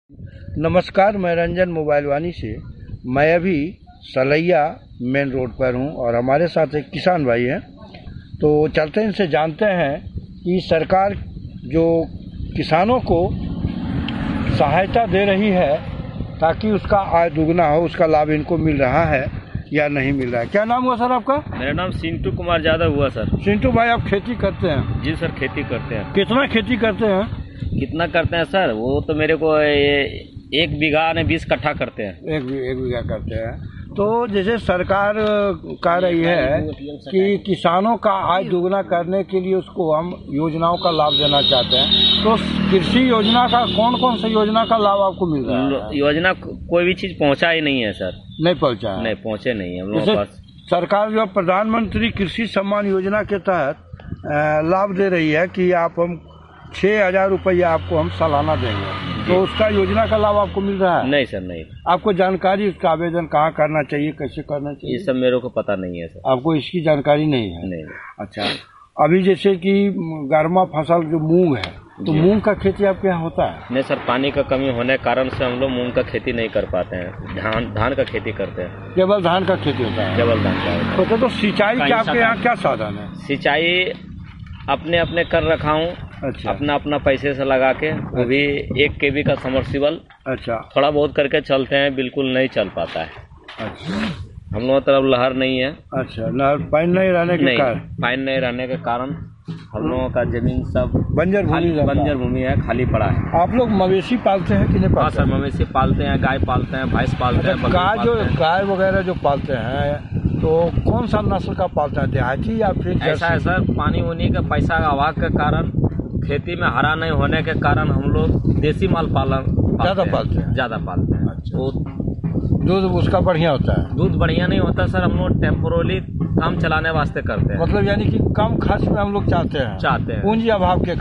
नमस्कार, मैं रंजन मोबाइल वानी से। मैं अभी सलैया मेन रोड पर हूँ और हमारे साथ एक किसान भाई हैं। तो चलते हैं, इनसे जानते हैं कि सरकार जो किसानों को सहायता दे रही है ताकि उसका आय दुगना हो, उसका लाभ इनको मिल रहा है या नहीं मिल रहा है। क्या नाम हुआ सर आपका? मेरा नाम सिंटू कुमार यादव हुआ सर। सिंटू भाई, आप खेती करते हैं? जी सर, खेती करते हैं। कितना खेती करते हैं? कितना करते हैं सर? वो तो मेरे को 1 बीघा ने 20 कट्ठा करते हैं। एक बीघा करते हैं। तो जैसे सरकार कह रही है कि किसानों का आय दुगना करने के लिए उसको हम योजनाओं का लाभ देना चाहते हैं, तो कृषि योजना का कौन कौन सा योजना का लाभ आपको मिल रहा है? योजना कोई भी चीज पहुंचा ही नहीं है सर। नहीं पहुंचा है? नहीं पहुंचे नहीं है हम लोगों के पास। सरकार जो प्रधानमंत्री कृषि सम्मान योजना के तहत लाभ दे रही है कि आप हम 6,000 रुपया आपको हम सालाना देंगे, तो उसका योजना का लाभ आपको मिल रहा है? नहीं सर, नहीं। आपको जानकारी, उसका आवेदन कहाँ करना चाहिए, कैसे करना चाहिए? ये सब मेरे को पता नहीं है सर। आपको इसकी जानकारी नहीं है? नहीं। अच्छा, अभी जैसे कि गर्मा फसल जो मूंग है, तो मूंग का खेती आपके यहाँ होता है? नहीं सर, पानी का कमी होने के कारण से हम लोग मूंग का खेती नहीं कर पाते हैं। धान का खेती करते हैं। केवल धान का खेती होता है? केवल धान का। तो सिंचाई का आपके यहाँ क्या साधन है? सिंचाई अपने अपने कर रखा हूँ। अच्छा। अपना पैसे से लगा के, वो भी 1 kV का समर्सिबल। अच्छा। थोड़ा बहुत करके चलते हैं, बिल्कुल नहीं चल पाता है। अच्छा। हम लोगों तरफ लहर नहीं है। अच्छा, नहर पानी नहीं रहने के कारण? पानी नहीं रहने के कारण हम लोगों का जमीन सब बंजर भूमि है, खाली पड़ा है। आप लोग मवेशी पालते हैं कि नहीं पालते? हाँ सर, मवेशी पालते हैं, गाय पालते हैं, भैंस पालते हैं। गाय वगैरह जो पालते हैं तो कौन सा नस्ल का पालते हैं, देहाती या फिर? ऐसा है सर, पानी होने का पैसा का अभाव के कारण, खेती में हरा नहीं होने के कारण हम लोग देसी माल ज्यादा पालते हैं। अच्छा। तो दूध उसका बढ़िया होता है? दूध बढ़िया नहीं होता सर, हम लोग टेम्पोरली काम चलाने वास्ते करते हैं। मतलब यानी कि कम खर्च में हम लोग चाहते हैं। पूंजी अभाव के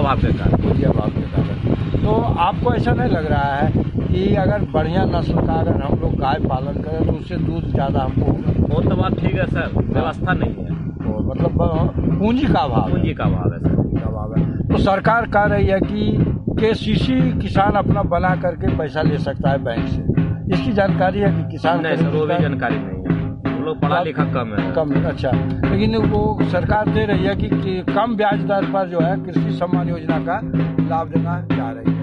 कारण। तो आपको ऐसा नहीं लग रहा है कि अगर बढ़िया नस्ल का अगर हम लोग गाय पालन करें तो उससे दूध ज्यादा हमको होगा? वो तो बात ठीक है सर, व्यवस्था नहीं है। तो मतलब पूंजी का अभाव है सर। तो सरकार कह रही है कि KCC किसान अपना बना करके पैसा ले सकता है बैंक से। इसकी जानकारी है कि किसान? नहीं सर, वो भी जानकारी नहीं है। हम लोग पढ़ा लिखा कम है। अच्छा, लेकिन वो सरकार दे रही है कि कम ब्याज दर पर जो है कृषि सम्मान योजना का लाभ देना चाह रही है।